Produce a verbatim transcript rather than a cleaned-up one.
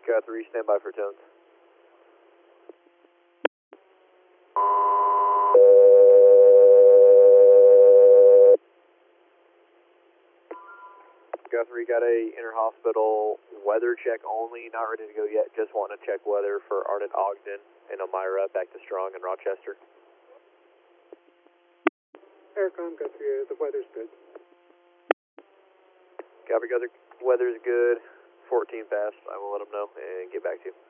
Guthrie, stand by for tones. Guthrie, got a inter-hospital weather check only, not ready to go yet, just wanting to check weather for Arnett Ogden and Elmira, back to Strong and Rochester. Aircom Guthrie, the weather's good. Copy, Guthrie, weather's good, fourteen past, I will let them know and get back to you.